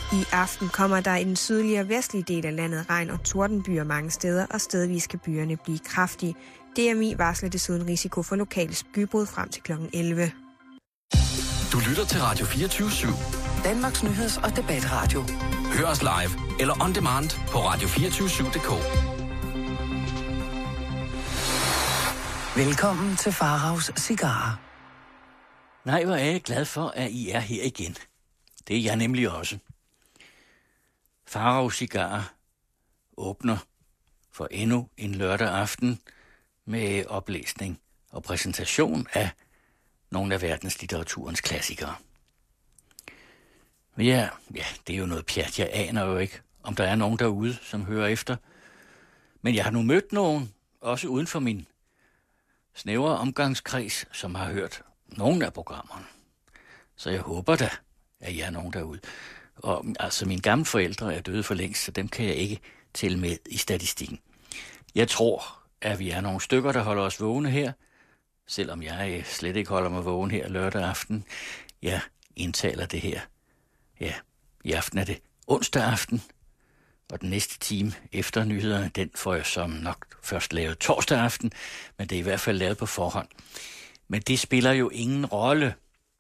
I aften kommer der i den sydlige og vestlige del af landet regn og tordenbyer mange steder, og stedvis kan byerne blive kraftige. DMI varsler desuden risiko for lokale skybrud frem til kl. 11. Du lytter til Radio 24/7. Danmarks nyheds- og debatradio. Hør os live eller on demand på radio247.dk. Velkommen til Faraos Cigarer. Nej, hvor er jeg glad for, at I er her igen. Det er jeg nemlig også. Faraos Cigarer åbner for endnu en lørdag aften med oplæsning og præsentation af nogle af verdenslitteraturens klassikere. Ja, det er jo noget pjat. Jeg aner jo ikke, om der er nogen derude, som hører efter. Men jeg har nu mødt nogen, også uden for min snævre omgangskreds, som har hørt nogle af programmerne. Så jeg håber da, at jeg er nogen derude. Og altså, mine gamle forældre er døde for længst, så dem kan jeg ikke tælle med i statistikken. Jeg tror, at vi er nogle stykker, der holder os vågne her, selvom jeg slet ikke holder mig vågen her lørdag aften. Jeg indtaler det her. Ja, i aften er det onsdag aften, og den næste time efter nyhederne, den får jeg som nok først lavet torsdag aften, men det er i hvert fald lavet på forhånd. Men det spiller jo ingen rolle.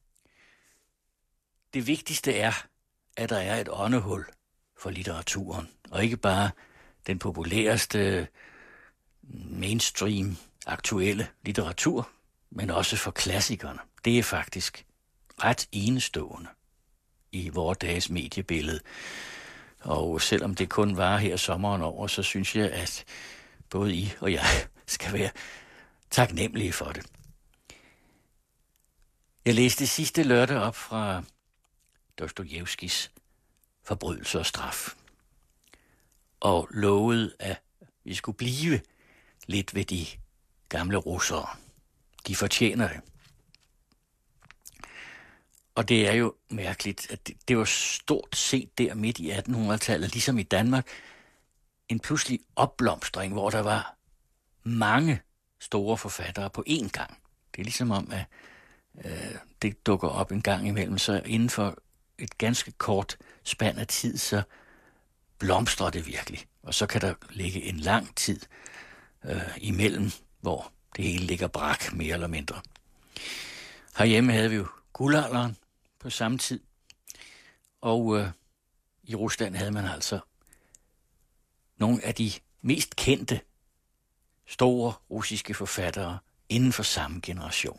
Det vigtigste er, at der er et åndehul for litteraturen, og ikke bare den populæreste mainstream aktuelle litteratur, men også for klassikerne. Det er faktisk ret enestående i vores dages mediebillede. Og selvom det kun var her sommeren over, så synes jeg, at både I og jeg skal være taknemmelige for det. Jeg læste sidste lørdag op fra Dostojevskijs Forbrydelse og straf, og lovede, at vi skulle blive lidt ved de gamle russere. De fortjener det. Og det er jo mærkeligt, at det var stort set der midt i 1800-tallet, ligesom i Danmark, en pludselig opblomstring, hvor der var mange store forfattere på én gang. Det er ligesom om, at det dukker op en gang imellem, så inden for et ganske kort spand af tid, så blomstrer det virkelig. Og så kan der ligge en lang tid imellem, hvor det hele ligger brak, mere eller mindre. Herhjemme havde vi jo guldalderen på samme tid, og i Rusland havde man altså nogle af de mest kendte store russiske forfattere inden for samme generation.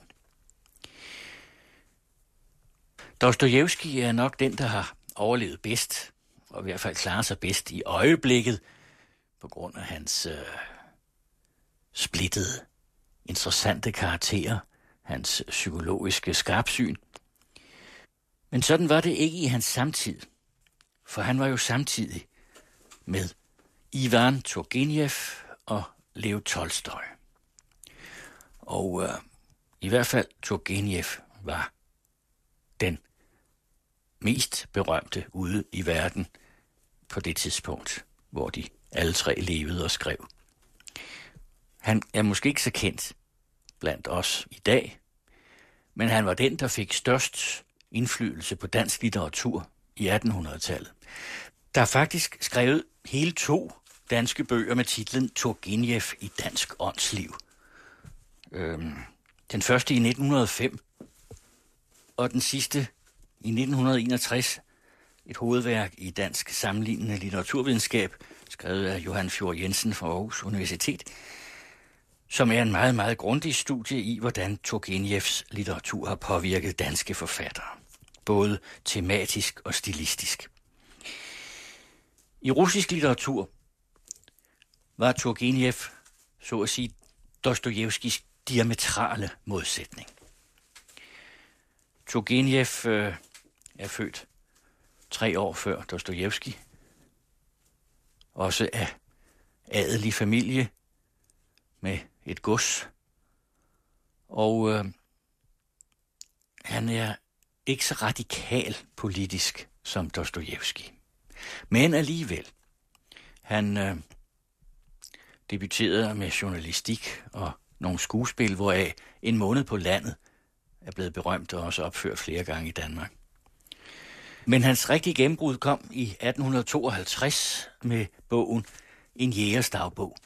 Dostojevskij er nok den, der har overlevet bedst, og i hvert fald klarer sig bedst i øjeblikket, på grund af hans splittede, interessante karakterer, hans psykologiske skarpsyn. Men sådan var det ikke i hans samtid, for han var jo samtidig med Ivan Turgenev og Lev Tolstoj. Og i hvert fald Turgenev var den mest berømte ude i verden på det tidspunkt, hvor de alle tre levede og skrev. Han er måske ikke så kendt blandt os i dag, men han var den, der fik størst indflydelse på dansk litteratur i 1800-tallet. Der er faktisk skrevet hele 2 danske bøger med titlen Turgenev i dansk åndsliv. Den første i 1905, og den sidste i 1961, et hovedværk i dansk sammenlignende litteraturvidenskab, skrevet af Johan Fjord Jensen fra Aarhus Universitet, som er en meget, meget grundig studie i, hvordan Turgenevs litteratur har påvirket danske forfattere, både tematisk og stilistisk. I russisk litteratur var Turgenev, så at sige, Dostojevskijs diametrale modsætning. Turgenev er født 3 år før Dostojevskij, også af adelig familie med et gods, og han er ikke så radikal politisk som Dostojevskij. Men alligevel, han debuterede med journalistik og nogle skuespil, hvoraf En måned på landet er blevet berømt og også opført flere gange i Danmark. Men hans rigtige gennembrud kom i 1852 med bogen En jægers dagbog,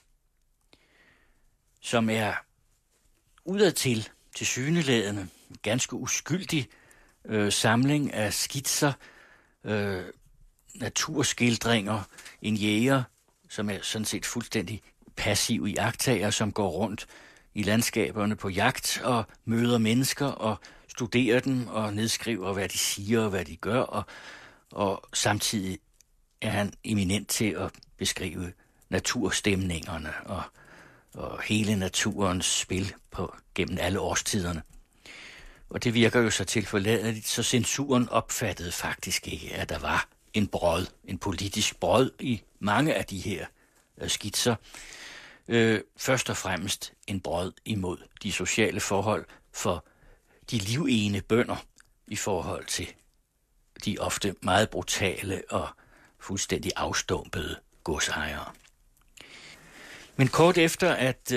som er udadtil tilsyneladende ganske uskyldig samling af skitser, naturskildringer, en jæger, som er sådan set fuldstændig passiv iagttager, som går rundt i landskaberne på jagt og møder mennesker og studerer dem og nedskriver, hvad de siger og hvad de gør, og samtidig er han eminent til at beskrive naturstemningerne og hele naturens spil gennem alle årstiderne. Og det virker jo så tilforladeligt, så censuren opfattede faktisk ikke, at der var en politisk brod i mange af de her skitser. Først og fremmest en brod imod de sociale forhold for de livegende bønder i forhold til de ofte meget brutale og fuldstændig afstumpede godsejere. Men kort efter, at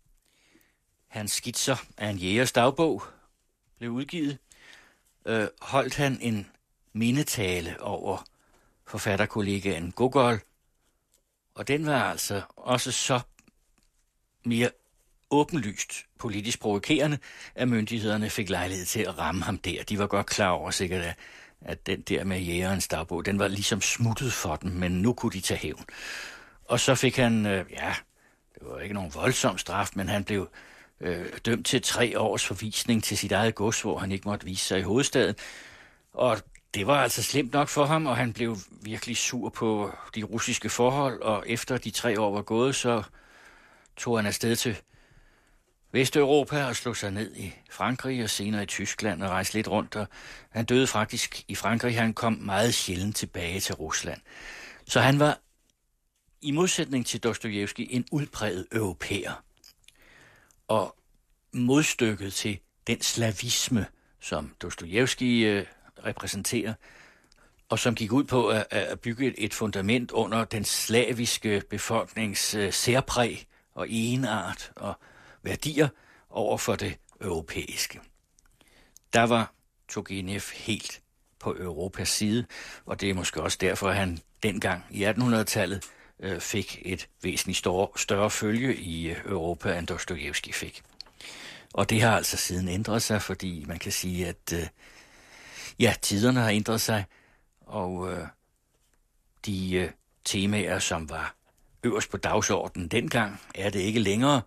hans skitser af en jægers dagbog blev udgivet, holdt han en mindetale over forfatterkollegaen Gogol, og den var altså også så mere åbenlyst politisk provokerende, at myndighederne fik lejlighed til at ramme ham der. De var godt klar over sikkert, at den der med jægerens dagbog, den var ligesom smuttet for dem, men nu kunne de tage hævn. Og så fik han, det var ikke nogen voldsom straf, men han blev dømt til 3 års forvisning til sit eget gods, hvor han ikke måtte vise sig i hovedstaden. Og det var altså slemt nok for ham, og han blev virkelig sur på de russiske forhold, og efter de 3 år var gået, så tog han afsted til Vesteuropa og slog sig ned i Frankrig og senere i Tyskland og rejste lidt rundt. Og han døde faktisk i Frankrig. Han kom meget sjældent tilbage til Rusland. Så han var i modsætning til Dostojevskij en udpræget europæer. Og modstykket til den slavisme, som Dostojevskij repræsenterer, og som gik ud på at bygge et fundament under den slaviske befolknings særpræg og egenart og værdier over for det europæiske. Der var Turgenev helt på Europas side, og det er måske også derfor, at han dengang i 1800-tallet fik et væsentligt større følge i Europa, end Dostojevskij fik. Og det har altså siden ændret sig, fordi man kan sige, at tiderne har ændret sig, og de temaer, som var øverst på dagsordenen dengang, er det ikke længere.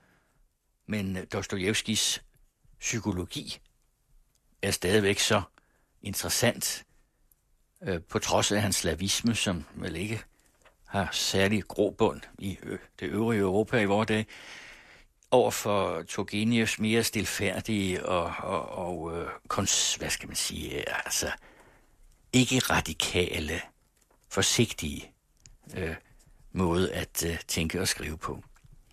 Men Dostojevskijs psykologi er stadigvæk så interessant, på trods af hans slavisme, som vel ikke har særlig grobund i det øvrige Europa i vores dag, over for Turgenevs mere stilfærdige og hvad skal man sige, altså ikke radikale, forsigtige måde at tænke og skrive på.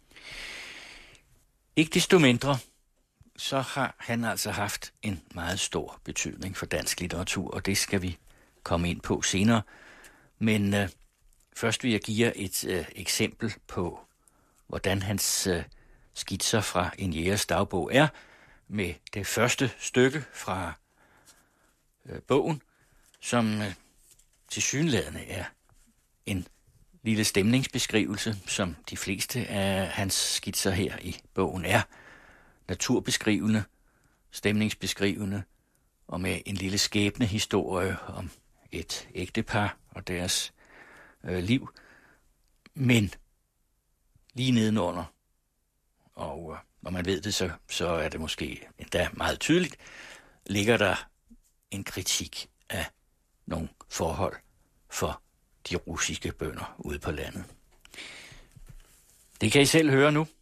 Ikke desto mindre, så har han altså haft en meget stor betydning for dansk litteratur, og det skal vi komme ind på senere. Men først vil jeg give jer et eksempel på, hvordan hans skitser fra en jægers dagbog er, med det første stykke fra bogen, som tilsyneladende er en lille stemningsbeskrivelse, som de fleste af hans skitser her i bogen er. Naturbeskrivende, stemningsbeskrivende, og med en lille skæbnehistorie om et ægtepar og deres liv. Men lige nedenunder, og når man ved det, så er det måske endda meget tydeligt, ligger der en kritik af nogle forhold for de russiske bønder ude på landet. Det kan I selv høre nu.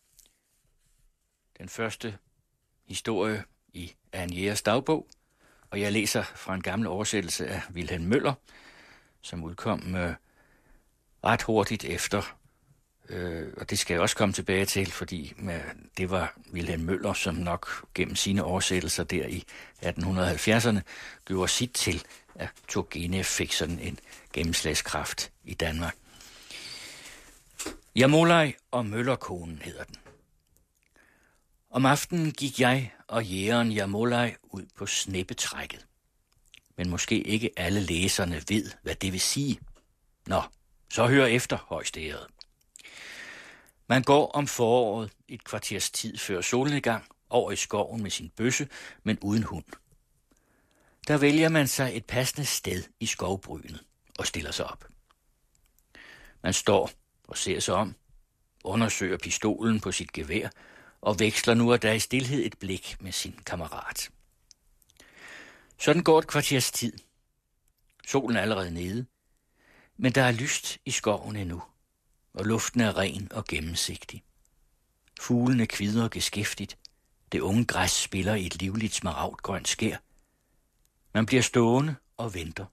Den første historie i en jægers dagbog, og jeg læser fra en gammel oversættelse af Vilhelm Møller, som udkom ret hurtigt efter, og det skal jeg også komme tilbage til, fordi det var Vilhelm Møller, som nok gennem sine oversættelser der i 1870'erne gjorde sit til, at Turgenev fik sådan en gennemslagskraft i Danmark. Jamolaj og Møllerkonen hedder den. Om aftenen gik jeg og jægeren Jamolaj ud på snippetrækket. men måske ikke alle læserne ved, hvad det vil sige. Nå, så hør efter, højstærede. Man går om foråret et kvarters tid før solnedgang over i skoven med sin bøsse, men uden hund. Der vælger man sig et passende sted i skovbrynet og stiller sig op. Man står og ser sig om, undersøger pistolen på sit gevær og veksler nu og da i stilhed et blik med sin kammerat. Sådan går et kvarters tid. Solen er allerede nede, men der er lyst i skoven endnu, og luften er ren og gennemsigtig. Fuglene kvidrer geskæftigt. Det unge græs spiller i et livligt smaragdgrønt skær. Man bliver stående og venter.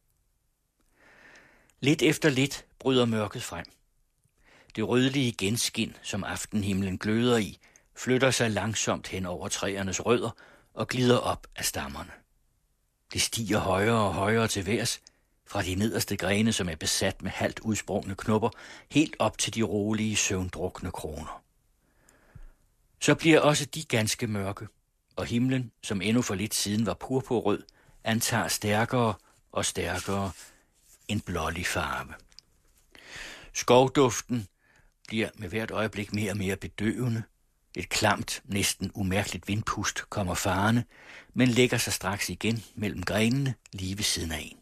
Lidt efter lidt bryder mørket frem. Det rødlige genskin, som aftenhimlen gløder i, flytter sig langsomt hen over træernes rødder og glider op af stammerne. Det stiger højere og højere til værs, fra de nederste grene, som er besat med halvt udsprungne knopper, helt op til de rolige, søvndrukne kroner. Så bliver også de ganske mørke, og himlen, som endnu for lidt siden var purpurrød, antager stærkere og stærkere en blålig farve. Skovduften bliver med hvert øjeblik mere og mere bedøvende. Et klamt, næsten umærkeligt vindpust kommer farende, men lægger sig straks igen mellem grenene lige ved siden af en.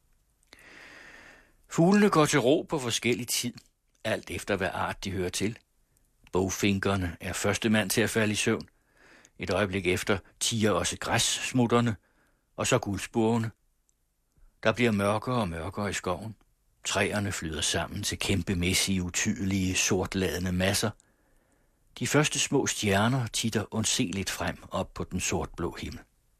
Fuglene går til ro på forskellig tid, alt efter hvad art de hører til. Bogfinkerne er første mand til at falde i søvn. Et øjeblik efter tiger også græssmutterne, og så guldspurvene. Der bliver mørkere og mørkere i skoven. Træerne flyder sammen til kæmpemæssige, utydelige, sortladende masser. De første små stjerner titter undseligt frem op på den sortblå himmel.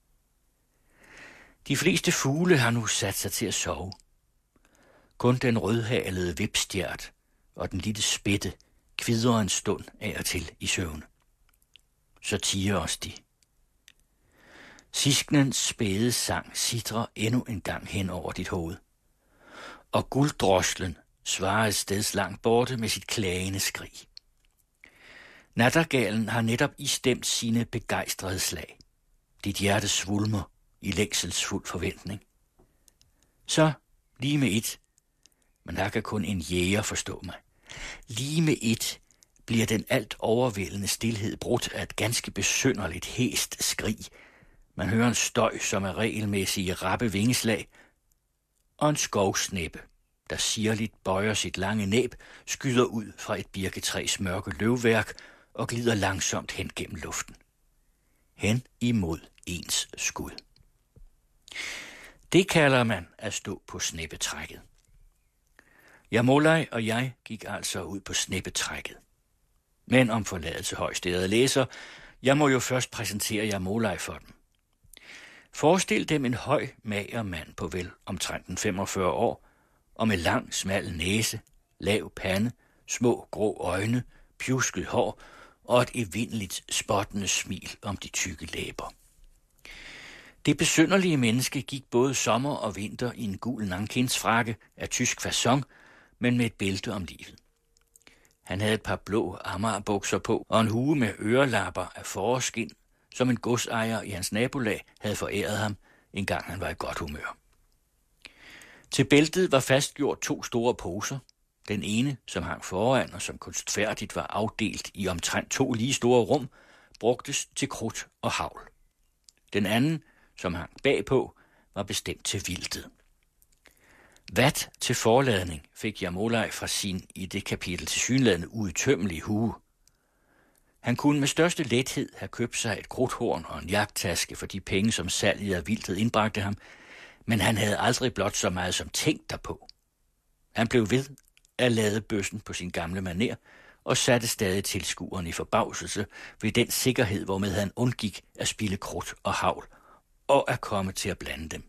De fleste fugle har nu sat sig til at sove. Kun den rødhalede vipstjert og den lille spætte kvidrer en stund af og til i søvne. Så tiger også de. Sisknens spæde sang sitrer endnu en gang hen over dit hoved. Og gulddroslen svarer et sted langt borte med sit klagende skrig. Nattergalen har netop istemt sine begejstrede slag. Dit hjerte svulmer i længselsfuld forventning. Så lige med et, men her kan kun en jæger forstå mig, lige med et bliver den alt overvældende stilhed brudt af et ganske besynderligt hæst skrig. Man hører en støj, som er regelmæssige rappe vingeslag, og en skovsnæppe, der sirligt bøjer sit lange næb, skyder ud fra et birketræs mørke løvværk og glider langsomt hen gennem luften. Hen imod ens skud. Det kalder man at stå på snæppetrækket. Jamolaj og jeg gik altså ud på snæppetrækket. Men om forladelse højstærede læser, jeg må jo først præsentere Jamolaj for dem. Forestil dem en høj, mager mand på vel omtrent 45 år, og med lang, smal næse, lav pande, små, grå øjne, pjusket hår og et evindeligt spottende smil om de tykke læber. Det besynderlige menneske gik både sommer og vinter i en gul nangkindsfrakke af tysk facon, men med et bælte om livet. Han havde et par blå amagerbukser på og en hue med ørelapper af fåreskind, som en godsejer i hans nabolag havde foræret ham, en gang han var i godt humør. Til bæltet var fastgjort 2 store poser. Den ene, som hang foran og som kunstfærdigt var afdelt i omtrent 2 lige store rum, brugtes til krudt og hagl. Den anden, som hang bagpå, var bestemt til vildtet. Vat til forladning fik Jamolaj fra sin i det kapitel tilsyneladende uudtømmelige hue. Han kunne med største lethed have købt sig et krudthorn og en jagttaske for de penge, som salget af vildtet indbragte ham, men han havde aldrig blot så meget som tænkt derpå. Han blev ved at lade bøssen på sin gamle manér og satte stadig tilskueren i forbavselse ved den sikkerhed, hvormed han undgik at spilde krudt og hagl og at komme til at blande dem.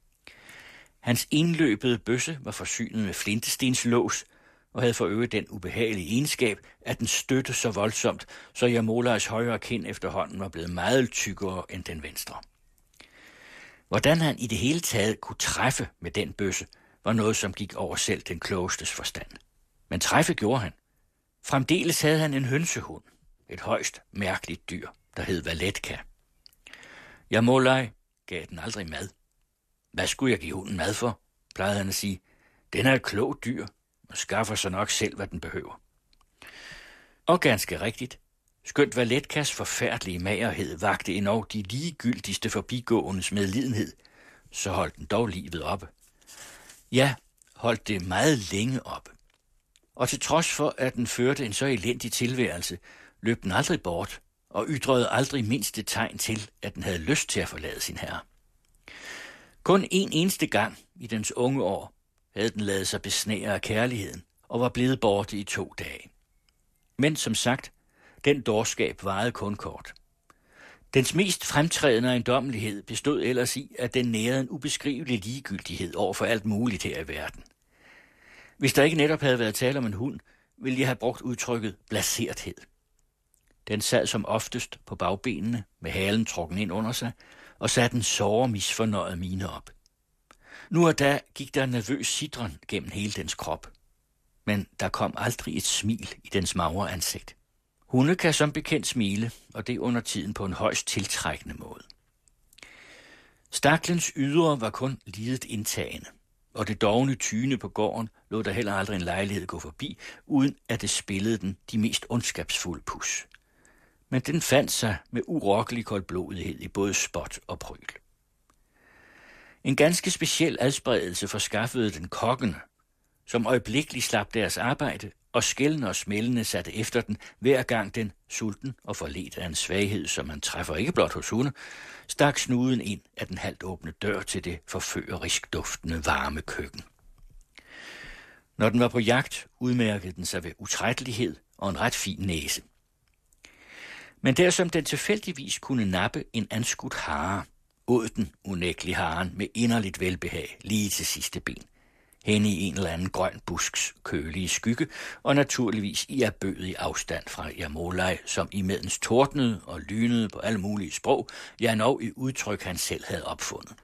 Hans indløbede bøsse var forsynet med flintestenslås og havde for øvrigt den ubehagelige egenskab, at den støtte så voldsomt, så Jamolajs højre kind efterhånden var blevet meget tykkere end den venstre. Hvordan han i det hele taget kunne træffe med den bøsse, var noget, som gik over selv den klogestes forstand. Men træffe gjorde han. Fremdeles havde han en hønsehund, et højst mærkeligt dyr, der hed Valetka. Jamolaj gav den aldrig mad. Hvad skulle jeg give hunden mad for? Plejede han at sige. Den er et klogt dyr, og skaffer sig nok selv, hvad den behøver. Og ganske rigtigt. Skønt hvad Letkas forfærdelige magerhed vagte endog de ligegyldigste forbigåendes medlidenhed, så holdt den dog livet oppe. Ja, holdt det meget længe oppe. Og til trods for, at den førte en så elendig tilværelse, løb den aldrig bort og ytrede aldrig mindste tegn til, at den havde lyst til at forlade sin herre. Kun en eneste gang i dens unge år havde den ladet sig besnære af kærligheden og var blevet borte i 2 dage. Men som sagt, den dårskab varede kun kort. Dens mest fremtrædende ejendommelighed bestod ellers i, at den nærede en ubeskrivelig ligegyldighed over for alt muligt her i verden. Hvis der ikke netop havde været tale om en hund, ville jeg have brugt udtrykket blaserthed. Den sad som oftest på bagbenene med halen trukken ind under sig og satte en såre misfornøjet mine op. Nu og da gik der en nervøs sidren gennem hele dens krop, men der kom aldrig et smil i dens magre ansigt. Hunde kan som bekendt smile, og det under tiden på en højst tiltrækkende måde. Staklens ydre var kun lidet indtagende, og det dovne tyne på gården lå der heller aldrig en lejlighed gå forbi, uden at det spillede den de mest ondskabsfulde pus. Men den fandt sig med urokkelig koldblodighed i både spot og pryl. En ganske speciel adspredelse forskaffede den kokkene, som øjeblikkeligt slap deres arbejde, og skældende og smældende satte efter den, hver gang den, sulten og forledt af en svaghed, som man træffer ikke blot hos hunde, stak snuden ind af den halvt åbne dør til det forførerisk duftende varme køkken. Når den var på jagt, udmærkede den sig ved utrættelighed og en ret fin næse. Men der som den tilfældigvis kunne nappe en anskudt hare, åd den unægtelig haren med inderligt velbehag lige til sidste ben, hen i en eller anden grøn busks kølige skygge, og naturligvis i erbødig afstand fra Jamolaj, som imedens tordnede og lynede på alle mulige sprog, ja nok i udtryk han selv havde opfundet.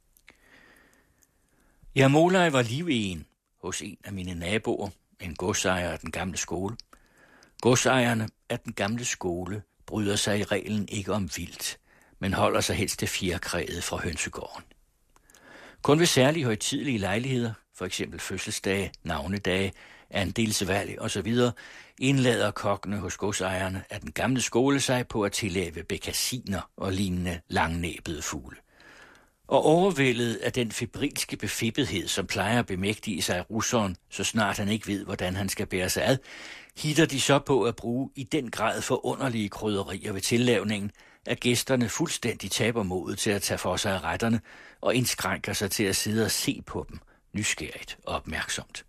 Jamolaj var livegen hos en af mine naboer, en godsejer af den gamle skole. Godsejerne af den gamle skole bryder sig i reglen ikke om vildt, men holder sig helst til fjerkræet fra hønsegården. Kun ved særlige højtidelige lejligheder, for eksempel fødselsdage, navnedage, andelsvalg osv., indlader kokkene hos godsejerne af den gamle skole sig på at tillave bekasiner og lignende langnæbede fugle. Og overvældet af den febrilske befippethed, som plejer at bemægtige sig russeren, så snart han ikke ved, hvordan han skal bære sig ad, hitter de så på at bruge i den grad forunderlige krydderier ved tillavningen, at gæsterne fuldstændig taber modet til at tage for sig af retterne og indskrænker sig til at sidde og se på dem, nysgerrigt og opmærksomt.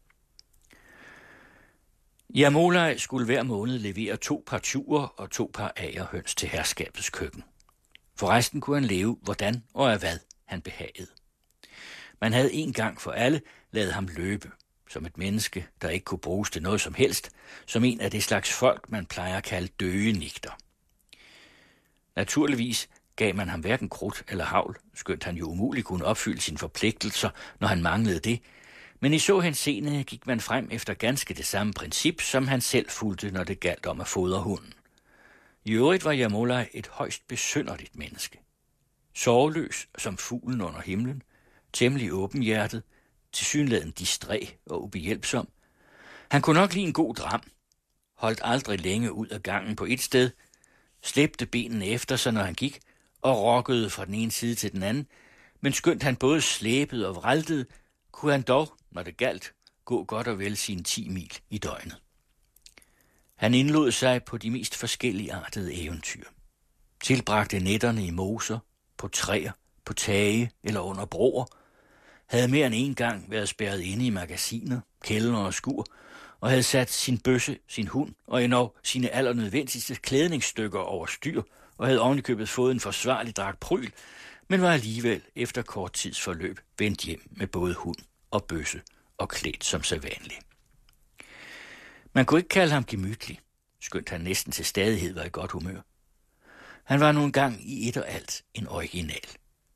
Jamolaj skulle hver måned levere 2 par tuer og 2 par agerhøns til herskabets køkken. Forresten kunne han leve, hvordan og af hvad han behagede. Man havde en gang for alle ladet ham løbe, som et menneske, der ikke kunne bruges til noget som helst, som en af det slags folk, man plejer at kalde døgenigter. Naturligvis gav man ham hverken krudt eller havl, skønt han jo umuligt kunne opfylde sine forpligtelser, når han manglede det, men i så henseende gik man frem efter ganske det samme princip, som han selv fulgte, når det galt om at fodre hunden. I øvrigt var Jamolaj et højst besynderligt menneske. Sorgløs som fuglen under himlen, temmelig åbenhjertet, tilsyneladende distræt og ubehjælpsom. Han kunne nok lide en god dram, holdt aldrig længe ud af gangen på et sted, slæbte benene efter sig, når han gik, og rokkede fra den ene side til den anden, men skønt han både slæbede og vraltede, kunne han dog, når det galt, gå godt og vel sine 10 mil i døgnet. Han indlod sig på de mest forskelligartede eventyr. Tilbragte nætterne i moser, på træer, på tage eller under broer, havde mere end en gang været spærret inde i magasiner, kælder og skur, og havde sat sin bøsse, sin hund og endog sine allernødvendigste klædningsstykker over styr, og havde ovenikøbet fået en forsvarlig dragt pryl, men var alligevel efter kort tids forløb vendt hjem med både hund og bøsse og klædt som sædvanligt. Man kunne ikke kalde ham gemytlig, skønt han næsten til stadighed var i godt humør. Han var nu engang i et og alt en original.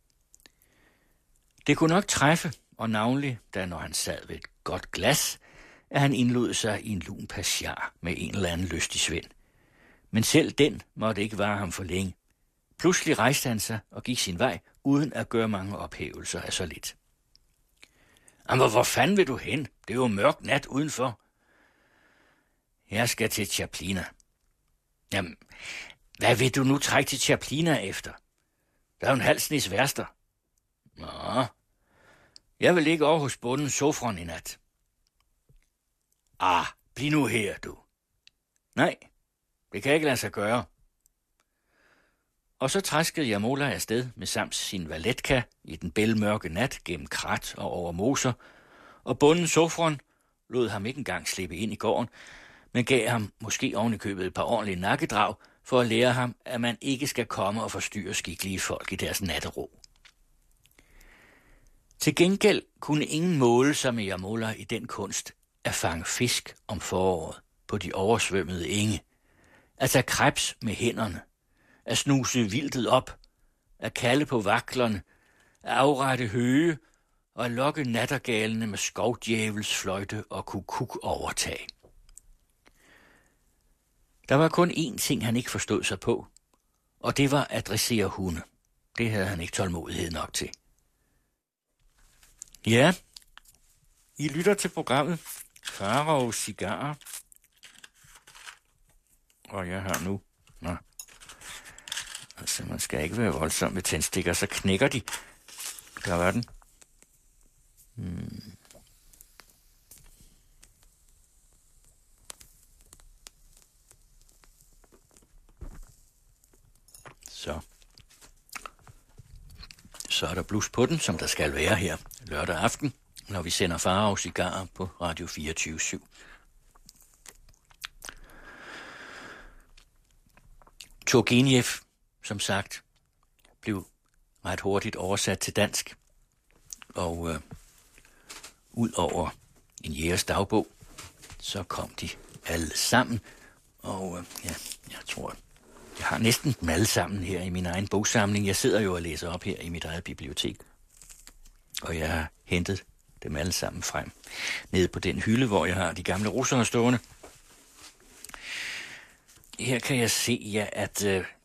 Det kunne nok træffe, og navnlig, da når han sad ved et godt glas, at han indlod sig i en lun passiar med en eller anden lystig svend. Men selv den måtte ikke vare ham for længe. Pludselig rejste han sig og gik sin vej, uden at gøre mange ophævelser af så lidt. Jamen, hvor fanden vil du hen? Det er jo mørk nat udenfor. Jeg skal til Chaplina. Jamen, hvad vil du nu trække til Chaplina efter? Der er jo en halv snes værster. Nå, jeg vil ligge over hos bonden Sofron i nat. Bliv nu her, du. Nej, det kan ikke lade sig gøre. Og så træskede Jamola afsted med samt sin valetka i den bælmørke nat gennem krat og over moser, og bonden Sofron lod ham ikke engang slippe ind i gården, men gav ham måske ovenikøbet et par ordentlige nakkedrag for at lære ham, at man ikke skal komme og forstyrre skikkelige folk i deres nattero. Til gengæld kunne ingen måle sig med Jamola i den kunst at fange fisk om foråret på de oversvømmede enge, at tage krebs med hænderne, at snuse vildtet op, at kalde på vaklerne, at afrette høge og at lokke nattergalene med skovdjævels fløjte og kukuk overtag. Der var kun én ting, han ikke forstod sig på, og det var at dressere hunde. Det havde han ikke tålmodighed nok til. Ja, I lytter til programmet Faraos Cigarer. Og jeg har nu... Altså, man skal ikke være voldsom med tændstikker, så knækker de. Der var den. Så er der blus på den, som der skal være her lørdag aften, når vi sender Faraos Cigarer på Radio 24/7. Turgenev, som sagt, blev ret hurtigt oversat til dansk, og ud over en jægers dagbog, så kom de alle sammen, og jeg tror, jeg har næsten dem alle sammen her i min egen bogsamling. Jeg sidder jo og læser op her i mit eget bibliotek, og jeg har hentet dem alle sammen frem, nede på den hylde, hvor jeg har de gamle russere stående. Her kan jeg se, at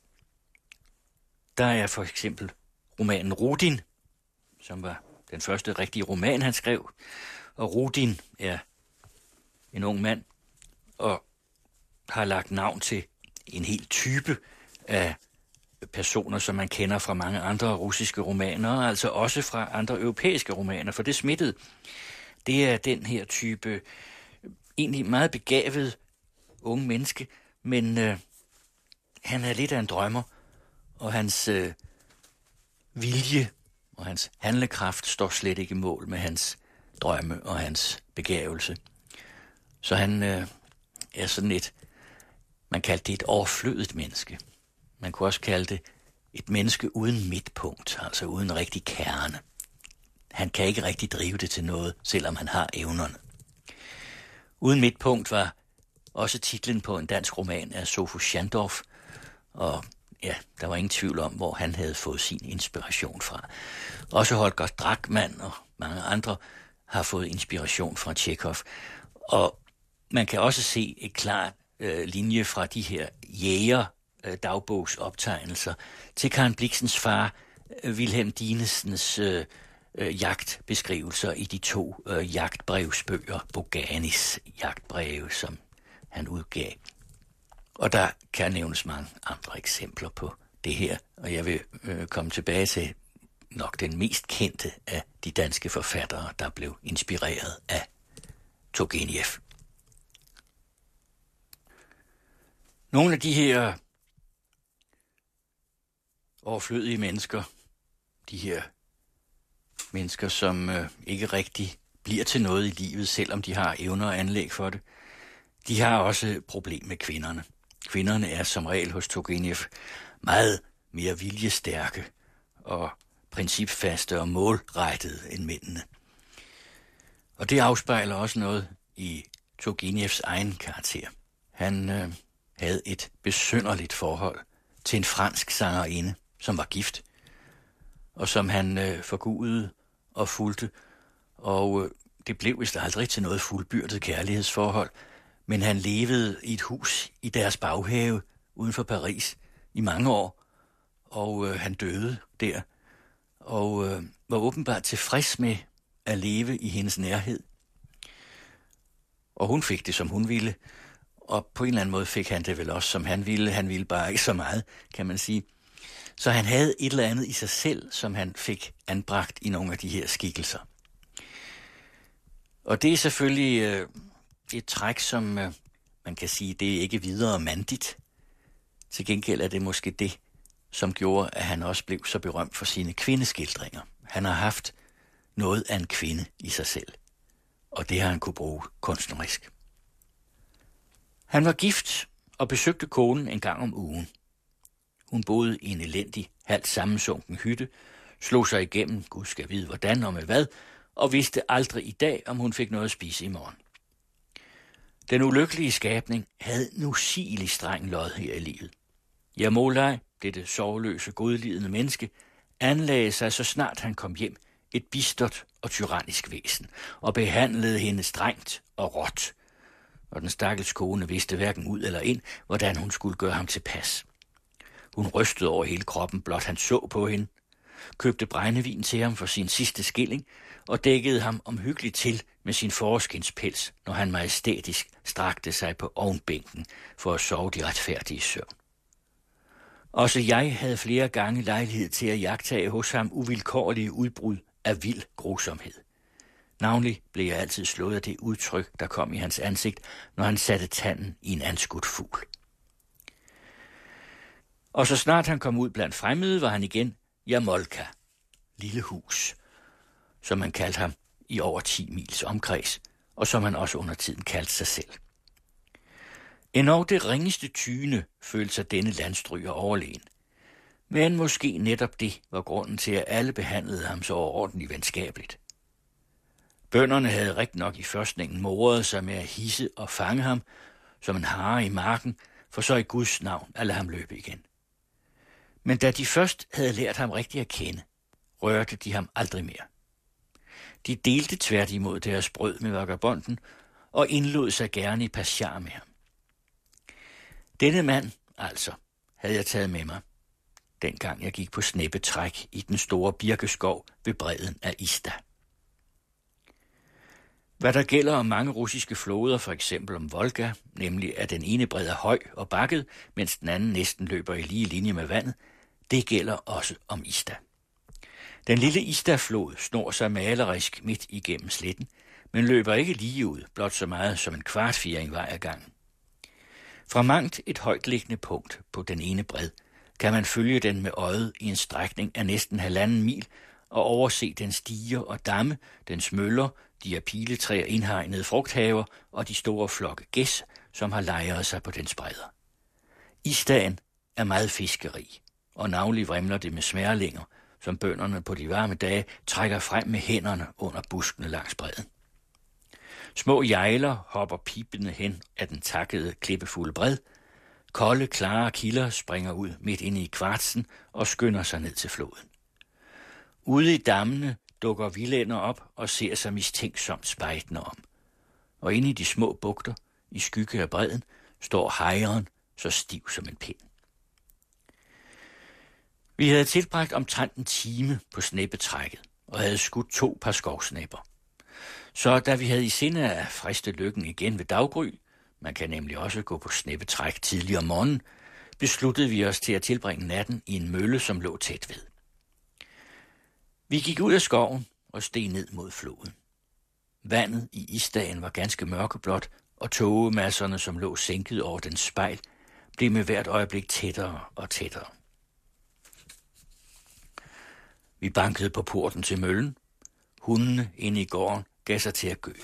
der er for eksempel romanen Rudin, som var den første rigtige roman, han skrev. Og Rudin er en ung mand, og har lagt navn til en hel type af personer, som man kender fra mange andre russiske romaner, altså også fra andre europæiske romaner, for det smittede. Det er den her type, egentlig meget begavet unge menneske, men han er lidt af en drømmer, og hans vilje og hans handlekraft står slet ikke i mål med hans drømme og hans begavelse. Så han er sådan et, man kaldte det et overflødigt menneske. Man kunne også kalde det et menneske uden midtpunkt, altså uden rigtig kerne. Han kan ikke rigtig drive det til noget, selvom han har evnerne. Uden midtpunkt var også titlen på en dansk roman af Sofus Schandorf, og ja, der var ingen tvivl om, hvor han havde fået sin inspiration fra. Også Holger Drachmann og mange andre har fået inspiration fra Tjekhov, og man kan også se et klart linje fra de her jæger-dagbogsoptegnelser til Karen Blixens far, Wilhelm Dinesens jagtbeskrivelser i de 2 jagtbrevsbøger, Boganis jagtbreve, som han udgav. Og der kan nævnes mange andre eksempler på det her, og jeg vil komme tilbage til nok den mest kendte af de danske forfattere, der blev inspireret af Turgenev. Nogle af de her overflødige mennesker, de her mennesker, som ikke rigtig bliver til noget i livet, selvom de har evner og anlæg for det, de har også et problem med kvinderne. Kvinderne er som regel hos Turgenev meget mere viljestærke og principfaste og målrettede end mændene. Og det afspejler også noget i Turgenevs egen karakter. Han havde et besynderligt forhold til en fransk sangerinde, som var gift, og som han forgudede og fulgte, og det blev vist aldrig til noget fuldbyrdet kærlighedsforhold, men han levede i et hus i deres baghave uden for Paris i mange år, og han døde der og var åbenbart tilfreds med at leve i hendes nærhed. Og hun fik det, som hun ville, og på en eller anden måde fik han det vel også, som han ville. Han ville bare ikke så meget, kan man sige. Så han havde et eller andet i sig selv, som han fik anbragt i nogle af de her skikkelser. Og det er selvfølgelig et træk, som man kan sige, det er ikke videre mandigt. Til gengæld er det måske det, som gjorde, at han også blev så berømt for sine kvindeskildringer. Han har haft noget af en kvinde i sig selv, og det har han kunne bruge kunstnerisk. Han var gift og besøgte konen en gang om ugen. Hun boede i en elendig, halvt sammensunken hytte, slog sig igennem, Gud skal vide hvordan og med hvad, og vidste aldrig i dag, om hun fik noget at spise i morgen. Den ulykkelige skabning havde en usigelig streng lod her i livet. Jamolai, dette sorgløse, godlidende menneske, anlagde sig, så snart han kom hjem, et bistert og tyrannisk væsen, og behandlede hende strengt og råt. Og den stakkels kone vidste hverken ud eller ind, hvordan hun skulle gøre ham tilpas. Hun rystede over hele kroppen, blot han så på hende, købte brændevin til ham for sin sidste skilling, og dækkede ham omhyggeligt til med sin foreskinspels, når han majestætisk strakte sig på ovenbænken for at sove de retfærdige søvn. Også jeg havde flere gange lejlighed til at jagtage hos ham uvilkårlige udbrud af vild grusomhed. Navnlig blev jeg altid slået af det udtryk, der kom i hans ansigt, når han satte tanden i en anskudt fugl. Og så snart han kom ud blandt fremmede, var han igen Jamolka, lille hus, som man kaldte ham i over 10 mils omkreds, og som han også under tiden kaldte sig selv. Endog det ringeste tyne følte sig denne landstryger overlegen. Men måske netop det var grunden til, at alle behandlede ham så overordentligt venskabeligt. Bønderne havde rigtig nok i førstningen moret sig med at hisse og fange ham, som en hare i marken, for så i Guds navn at lade ham løbe igen. Men da de først havde lært ham rigtigt at kende, rørte de ham aldrig mere. De delte tværtimod deres brød med vagabonden og indlod sig gerne i passiar med ham. Denne mand, altså, havde jeg taget med mig, dengang jeg gik på sneppetræk i den store birkeskov ved bredden af Ista. Hvad der gælder om mange russiske floder, for eksempel om Volga, nemlig at den ene bred er høj og bakket, mens den anden næsten løber i lige linje med vandet, det gælder også om Ista. Den lille Ista-flod snor sig malerisk midt igennem sletten, men løber ikke lige ud, blot så meget som en kvartfiring vej ad gangen. Fra mangt et højtliggende punkt på den ene bred, kan man følge den med øjet i en strækning af næsten 1,5 mil og overse den stiger og damme, dens møller, de af piletræer indhegnede frugthaver og de store flokke gæs, som har lejret sig på dens bredder. Istaen er meget fiskerig, og navnlig vrimler det med smærlinger, som bønderne på de varme dage trækker frem med hænderne under buskene langs bredden. Små jejler hopper pipende hen af den takkede klippefulde bred. Kolde, klare kilder springer ud midt inde i kvartsen og skynder sig ned til floden. Ude i dammene dukker vildænder op og ser sig mistænksomt spejtende om. Og inde i de små bugter, i skygge af bredden, står hejren så stiv som en pind. Vi havde tilbragt omtrent en time på sneppetrækket og havde skudt 2 par skovsnæpper. Så da vi havde i sinde at friste lykken igen ved daggry, man kan nemlig også gå på sneppetræk tidligere om morgenen, besluttede vi os til at tilbringe natten i en mølle, som lå tæt ved. Vi gik ud af skoven og steg ned mod floden. Vandet i isdagen var ganske mørkeblåt, og tågemasserne, som lå sænket over dens spejl, blev med hvert øjeblik tættere og tættere. Vi bankede på porten til møllen. Hundene inde i gården gav sig til at gø.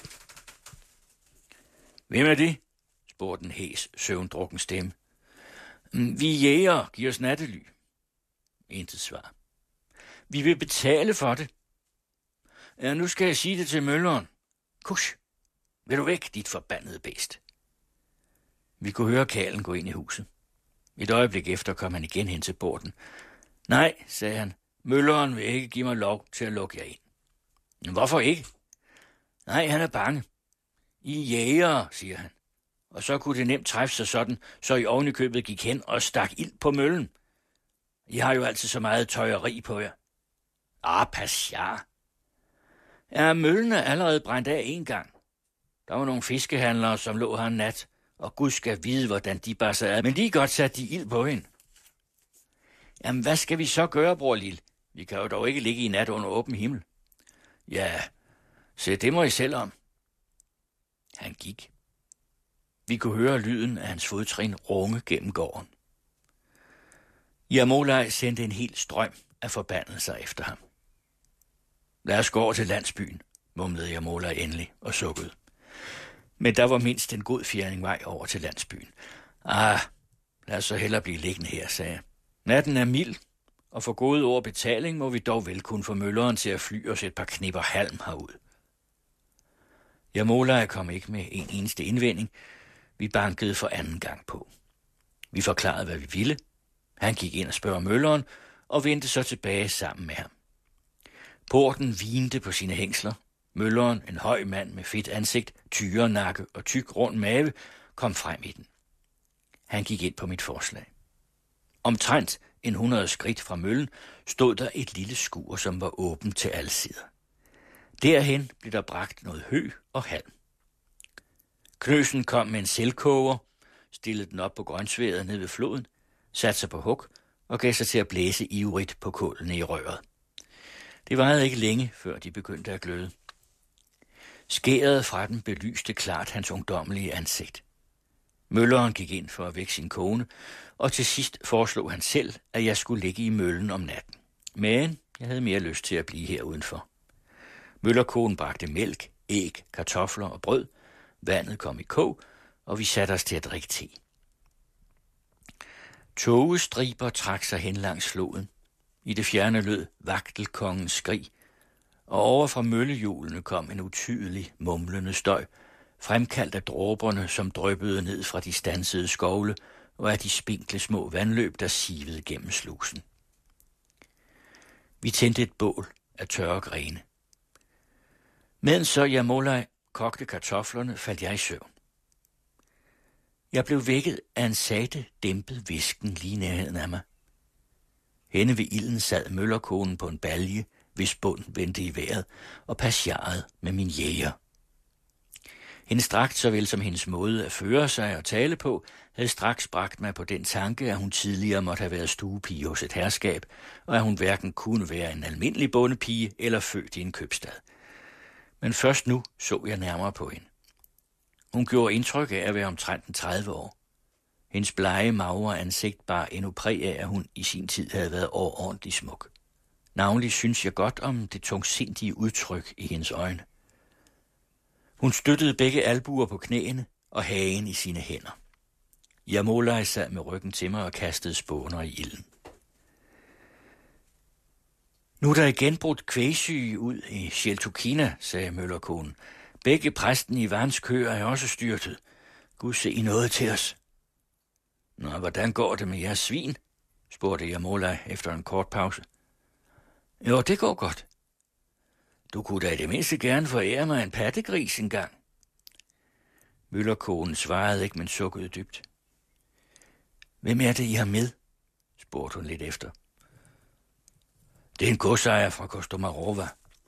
Hvem er det? spurgte en hæs, søvndrukken stemme. Vi jæger, giver os nattely. Intet svar. Vi vil betale for det. Ja, nu skal jeg sige det til mølleren. Kush, vil du væk, dit forbandede bæst? Vi kunne høre karlen gå ind i huset. Et øjeblik efter kom han igen hen til porten. Nej, sagde han, mølleren vil ikke give mig lov til at lukke jer ind. Men hvorfor ikke? Nej, han er bange. I jæger, siger han. Og så kunne det nemt træffe sig sådan, så I ovenikøbet gik hen og stak ild på møllen. I har jo altid så meget tøjeri på jer. Pas ja. Ja, møllen er allerede brændt af en gang. Der var nogle fiskehandlere, som lå her en nat, og Gud skal vide, hvordan de bare sad. Men lige godt satte de ild på hende. Jamen, hvad skal vi så gøre, bror Lille? Vi kan jo dog ikke ligge i nat under åben himmel. Ja, se, det må I selv om. Han gik. Vi kunne høre lyden af hans fodtrin runge gennem gården. Jamolaj sendte en hel strøm af forbandelser efter ham. Lad os gå over til landsbyen, mumlede Jamolaj endelig og sukkede. Men der var mindst en god fjerning vej over til landsbyen. Lad os så hellere blive liggende her, sagde jeg. Natten er mild, og for gode ord betaling må vi dog vel kunne få mølleren til at fly os et par knipper halm herud. Jamolaj kom ikke med en eneste indvending. Vi bankede for anden gang på. Vi forklarede, hvad vi ville. Han gik ind og spørger mølleren, og vendte så tilbage sammen med ham. Porten hvinte på sine hængsler. Mølleren, en høj mand med fedt ansigt, tyrenakke og tyk rund mave, kom frem i den. Han gik ind på mit forslag. Omtrent 100 skridt fra møllen stod der et lille skur, som var åbent til alle sider. Derhen blev der bragt noget hø og halm. Knøsen kom med en selvkoger, stillede den op på grønsværet ned ved floden, satte sig på hug og gav sig til at blæse ivrigt på kålene i røret. Det varede ikke længe, før de begyndte at gløde. Skæret fra den belyste klart hans ungdommelige ansigt. Mølleren gik ind for at vække sin kone, og til sidst foreslog han selv, at jeg skulle ligge i møllen om natten. Men jeg havde mere lyst til at blive her udenfor. Møllerkonen bragte mælk, æg, kartofler og brød. Vandet kom i kog, og vi satte os til at drikke te. Togestriber trak sig hen langs floden. I det fjerne lød vagtelkongens skrig, og over fra møllehjulene kom en utydelig, mumlende støj, fremkaldt af dråberne, som dryppede ned fra de stansede skovle og af de spinkle små vandløb, der sivede gennem slusen. Vi tændte et bål af tørre grene. Mens så Jamolaj kogte kartoflerne, faldt jeg i søvn. Jeg blev vækket af en sate dæmpet hvisken lige nærheden af mig. Henne ved ilden sad møllerkonen på en balje, hvis bund vendte i vejret, og passerede med min jæger. Hendes dragt, såvel som hendes måde at føre sig og tale på, havde straks bragt mig på den tanke, at hun tidligere måtte have været stuepige hos et herskab, og at hun hverken kunne være en almindelig bondepige eller født i en købstad. Men først nu så jeg nærmere på hende. Hun gjorde indtryk af at være omtrent 30 år. Hendes blege, magre ansigt bar endnu præg af, at hun i sin tid havde været overordentlig smuk. Navnlig synes jeg godt om det tungsindige udtryk i hendes øjne. Hun støttede begge albuer på knæene og hagen i sine hænder. Jamolaj sad med ryggen til mig og kastede spåner i ilden. Nu er der igen brudt kvægsyge ud i Sjeltukina, sagde møllerkonen. Begge præsten i Vans køer er også styrtet. Gud se I noget til os. Nå, hvordan går det med jeres svin? Spurgte Jamolaj efter en kort pause. Jo, det går godt. Du kunne da i det mindste gerne forære mig en pattegris engang. Møllerkonen svarede ikke, men sukkede dybt. Hvem er det, I har med? Spurgte hun lidt efter. Det er en godsejer fra Kostomarova.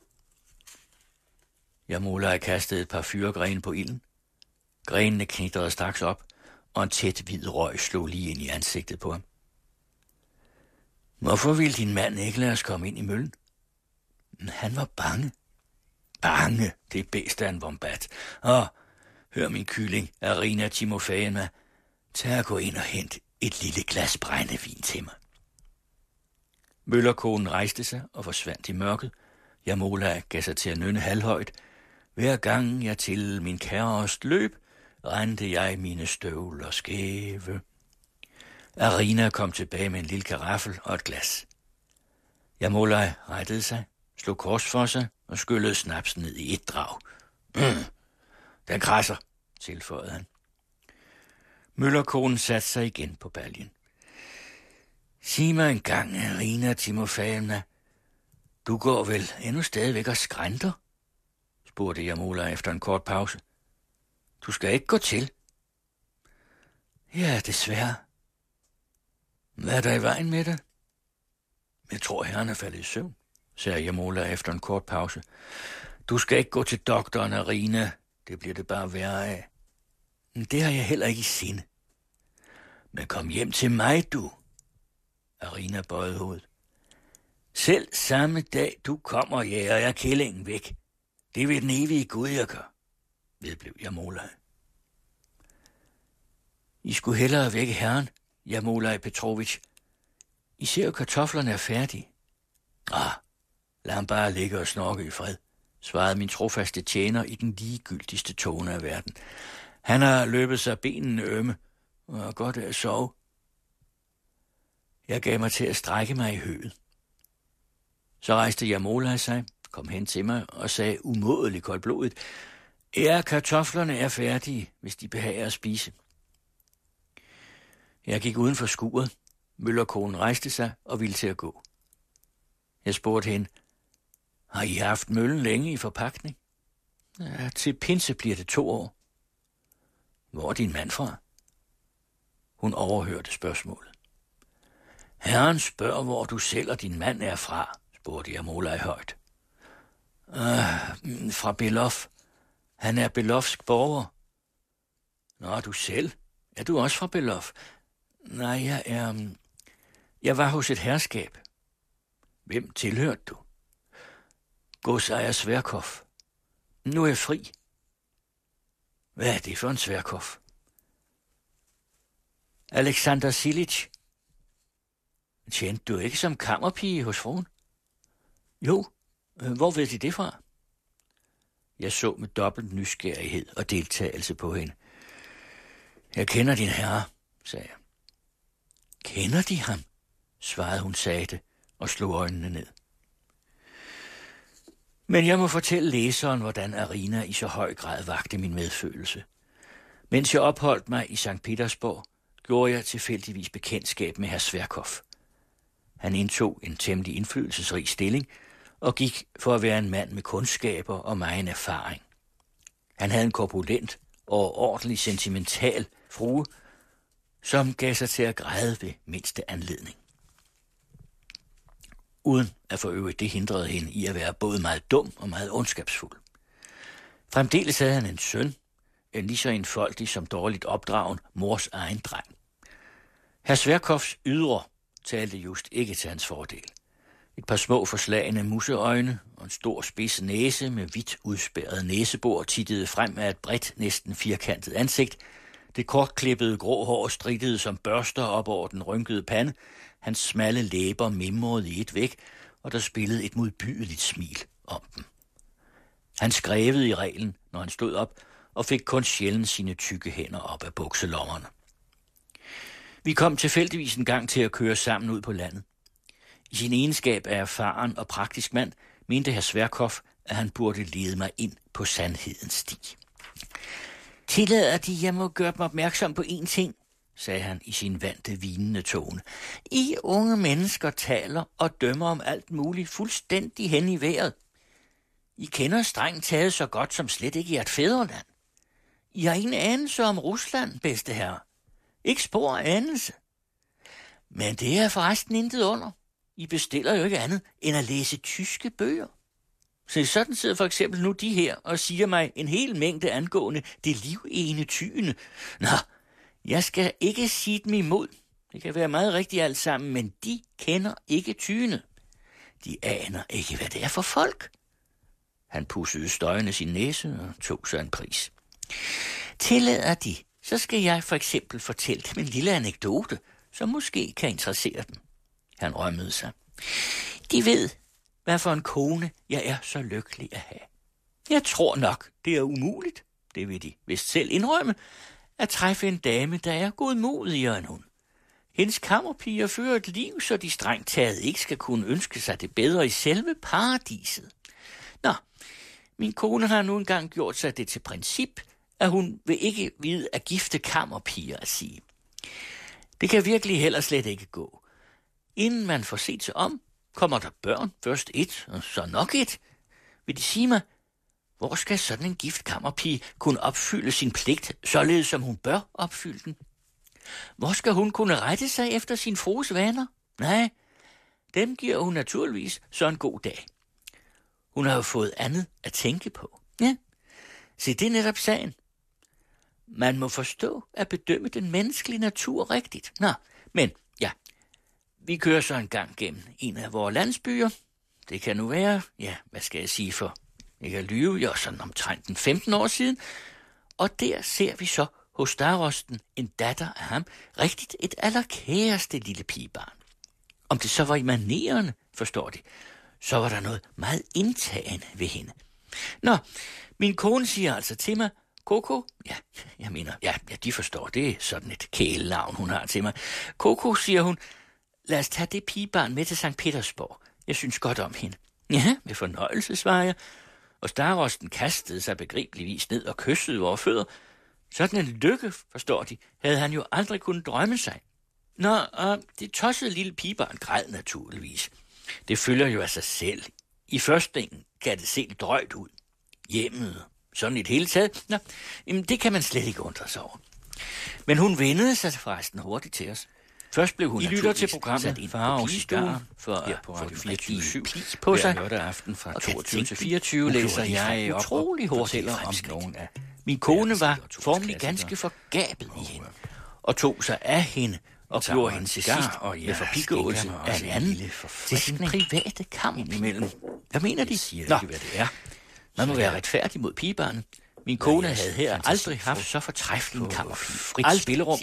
Jamolaj kastede et par fyregrene på ilden. Grenene knitrede straks op, og en tæt hvid røg slog lige ind i ansigtet på ham. Hvorfor ville din mand ikke lade os komme ind i møllen? Han var bange. Bange, det bedste af en vombat. Hør min kylling, Arina Timofejevna. Tag og gå ind og hent et lille glas brændevin til mig. Møllerkonen rejste sig og forsvandt i mørket. Jamolaj gav sig til at nynne halvhøjt. Hver gang jeg til min kæreste løb, rendte jeg mine støvler skæve. Arina kom tilbage med en lille karaffel og et glas. Jamolaj rettede sig, slog kors for sig og skyllede snapsen ned i et drag. Den krasser, tilføjede han. Møllerkonen satte sig igen på baljen. Sig mig engang, Arina Timofejevna, du går vel endnu stadigvæk og skrænter? Spurgte Jamolaj efter en kort pause. Du skal ikke gå til. Ja, desværre. Hvad er der i vejen med dig? Jeg tror, herren er faldet i søvn, sagde Jamola efter en kort pause. Du skal ikke gå til doktoren, Arina. Det bliver det bare værre af. Det har jeg heller ikke i sinde. Men kom hjem til mig, du. Arina bøjede hovedet. Selv samme dag, du kommer, jager jeg kællingen væk. Det vil den evige Gud, jeg gør, vedblev Jamola. I skulle hellere vække herren, Jamola Petrovich. I ser jo, kartoflerne er færdige. Lad ham bare ligge og snorke i fred, svarede min trofaste tjener i den ligegyldigste tone af verden. Han har løbet sig benene ømme, og er godt af at sove. Jeg gav mig til at strække mig i høet. Så rejste Jamola sig, kom hen til mig og sagde umådeligt koldblodigt, ja, kartoflerne er færdige, hvis de behager at spise. Jeg gik uden for skuret. Møllerkonen rejste sig og ville til at gå. Jeg spurgte hende, har I haft møllen længe i forpakning? Ja, til pinse bliver det 2 år. Hvor er din mand fra? Hun overhørte spørgsmålet. Herren spørger, hvor du selv og din mand er fra, spurgte Jamola højt. Fra Belov. Han er belovsk borger. Nå, du selv? Er du også fra Belov? Nej, jeg var hos et herskab. Hvem tilhørte du? Godsejer Sværkov. Nu er jeg fri. Hvad er det for en Sværkov? Alexander Silic. Tjente du ikke som kammerpige hos fruen? Jo, hvor ved de det fra? Jeg så med dobbelt nysgerrighed og deltagelse på hende. Jeg kender din herre, sagde jeg. Kender de ham? Svarede hun sagte og slog øjnene ned. Men jeg må fortælle læseren, hvordan Arina i så høj grad vagte min medfølelse. Mens jeg opholdt mig i Sankt Petersborg, gjorde jeg tilfældigvis bekendtskab med hr. Sværkov. Han indtog en temmelig indflydelsesrig stilling og gik for at være en mand med kundskaber og megen erfaring. Han havde en korpulent og ordentlig sentimental frue, som gav sig til at græde ved mindste anledning. Uden at for øvrigt det hindrede hende i at være både meget dum og meget ondskabsfuld. Fremdeles havde han en søn, en lige så enfoldig som dårligt opdragen mors egen dreng. Hr. Sværkovs ydre talte just ikke til hans fordel. Et par små forslagne musseøjne og en stor spids næse med vidt udspærret næsebor tittede frem af et bredt, næsten firkantet ansigt. Det kortklippede grå hår strittede som børster op over den rynkede pande. Hans smalle læber mimrede i et væk, og der spillede et modbydeligt smil om dem. Han skrevede i reglen, når han stod op, og fik kun sjældent sine tykke hænder op af bukselommerne. Vi kom tilfældigvis en gang til at køre sammen ud på landet. I sin egenskab af erfaren og praktisk mand, mente hr. Sværkov, at han burde lede mig ind på sandhedens sti. Tillader de, jeg må gøre dem opmærksom på én ting, sagde han i sin vante vinende tone. I unge mennesker taler og dømmer om alt muligt fuldstændig hen i vejret. I kender strengt taget så godt som slet ikke jeres fædreland. I har ingen anelse om Rusland, bedste herre. Ikke spor anelse. Men det er forresten intet under. I bestiller jo ikke andet end at læse tyske bøger. Så sådan sidder for eksempel nu de her og siger mig en hel mængde angående det livene tyende. Nå, jeg skal ikke sige dem imod. Det kan være meget rigtigt alt sammen, men de kender ikke tyende. De aner ikke, hvad det er for folk. Han pudsede støjende sin næse og tog sig en pris. Tillader de, så skal jeg for eksempel fortælle dem en lille anekdote, som måske kan interessere dem. Han rømmede sig. De ved, hvad for en kone jeg er så lykkelig at have. Jeg tror nok, det er umuligt, det vil de vist selv indrømme, at træffe en dame, der er godmodigere end hun. Hendes kammerpiger fører et liv, så de strengt taget ikke skal kunne ønske sig det bedre i selve paradiset. Nå, min kone har nu engang gjort sig det til princip, at hun vil ikke vide at gifte kammerpiger at sige. Det kan virkelig heller slet ikke gå. Inden man får set sig om, kommer der børn, først et, og så nok et. Vil de sige mig, hvor skal sådan en gift kammerpige kunne opfylde sin pligt, således som hun bør opfylde den? Hvor skal hun kunne rette sig efter sin frues vaner? Nej, dem giver hun naturligvis så en god dag. Hun har jo fået andet at tænke på. Ja, se, det er netop sagen. Man må forstå at bedømme den menneskelige natur rigtigt. Nå, men ja, vi kører så en gang gennem en af vores landsbyer. Det kan nu være, ja, hvad skal jeg sige for ikke at lyve, jo sådan omtrent 15 år siden. Og der ser vi så hos starosten en datter af ham, rigtigt et allerkæreste lille pigebarn. Om det så var i manererne, forstår de, så var der noget meget indtagende ved hende. Nå, min kone siger altså til mig, Coco, ja, jeg mener, ja, de forstår, det er sådan et kælenavn, hun har til mig. Coco, siger hun, lad os tage det pigebarn med til St. Petersborg. Jeg synes godt om hende. Ja, med fornøjelse, svarer jeg. Og starosten kastede sig begribeligvis ned og kyssede vores fødder. Sådan en lykke, forstår de, havde han jo aldrig kunnet drømme sig. Nå, og det tossede lille pigebarn græd naturligvis. Det følger jo af sig selv. I førstningen kan det se drøjt ud. Hjemmet, sådan et hele taget. Nå, jamen, det kan man slet ikke undre sig over. Men hun vendede sig forresten hurtigt til os. Først blev hun lytter til programmet Far og Cigar for her på Radio 24 på sig. Hver lørdag aften fra 22 til 24 læser jeg utrolig hurtigt om nogen af. Min kone var formelig ganske forgabet i hende, og tog sig af hende og gjorde hende til sidst med forbigåelse af en anden til sin private kamp imellem. Hvad mener de? Nå, hvad det er. Man må være retfærdig mod pigebarnet. Min kone havde her aldrig haft så fortræffelig en kamp. Frit spillerum.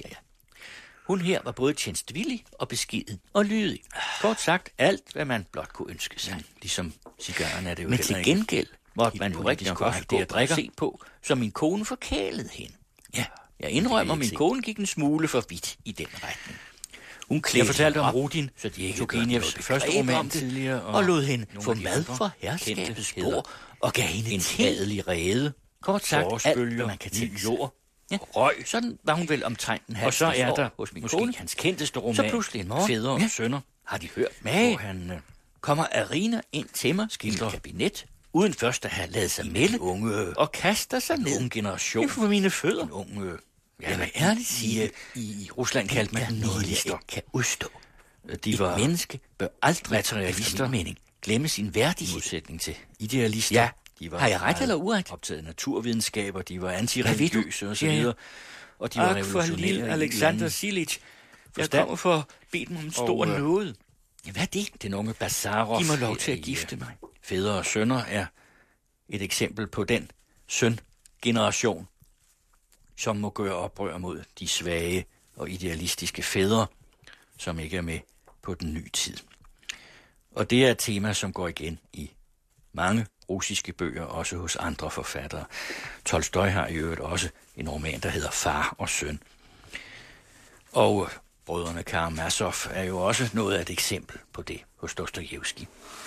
Hun her var både tjenestvillig og beskeden og lydig. Kort sagt, alt, hvad man blot kunne ønske sig. Ligesom cigaren er det jo. Men til gengæld måtte man jo rigtig godt gå og se på, så min kone forkælede hende. Ja, jeg indrømmer, min kone gik en smule for vidt i den retning. Hun klædte fortalte om Rudin, så de ikke Turgenevs første roman tidligere, og lod hende få mad for herskabets bord, og gav hende en adelig rede. Kort sagt, alt, hvad man kan tænke jord. Ja, røg. Sådan var hun vel omtrent en halv. Og så er der hos min måske kone hans kendteste roman, så pludselig en morgen, Fædre og Sønner. Har de hørt med? Han kommer Arina ind til mig i mit kabinet, uden først at have ladet sig melde, og kaster sig ned. En generation. For mine fødder. En unge. Jeg vil ærligt sige, i Rusland kaldte man noget, jeg ikke kan udstå. De var et menneske bør aldrig, materialister, efter mening, glemme sin værdighed. Modsætning til idealister. Ja, de var har jeg ret eller uret? Optaget naturvidenskaber, de var antireligiøse og så videre. Og de var revolutionære. Alexander Silic. Jeg kommer for at bede dem om en stor nåde. Ja, hvad er det? Den unge Bazarov. De må lov til at gifte mig. Fædre og Sønner er et eksempel på den søn-generation, som må gøre oprør mod de svage og idealistiske fædre, som ikke er med på den nye tid. Og det er et tema, som går igen i mange russiske bøger, også hos andre forfattere. Tolstoj har i øvrigt også en roman, der hedder Far og Søn. Og brødrene Karamazov er jo også noget af et eksempel på det hos Dostojevskij.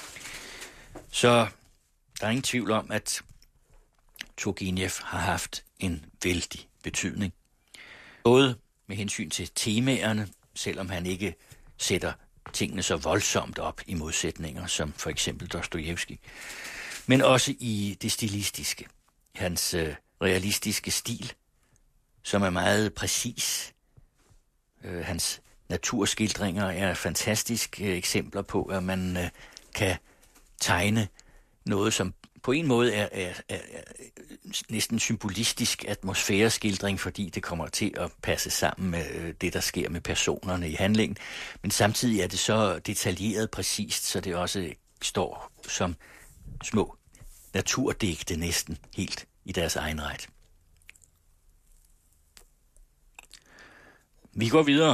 Så der er ingen tvivl om, at Turgenev har haft en vældig betydning. Både med hensyn til temaerne, selvom han ikke sætter tingene så voldsomt op i modsætninger, som for eksempel Dostojevskij, men også i det stilistiske. Hans realistiske stil, som er meget præcis. Hans naturskildringer er fantastiske eksempler på, at man kan tegne noget, som på en måde er næsten symbolistisk atmosfæreskildring, fordi det kommer til at passe sammen med det, der sker med personerne i handlingen. Men samtidig er det så detaljeret præcist, så det også står som små naturdigte næsten helt i deres egen ret. Vi går videre.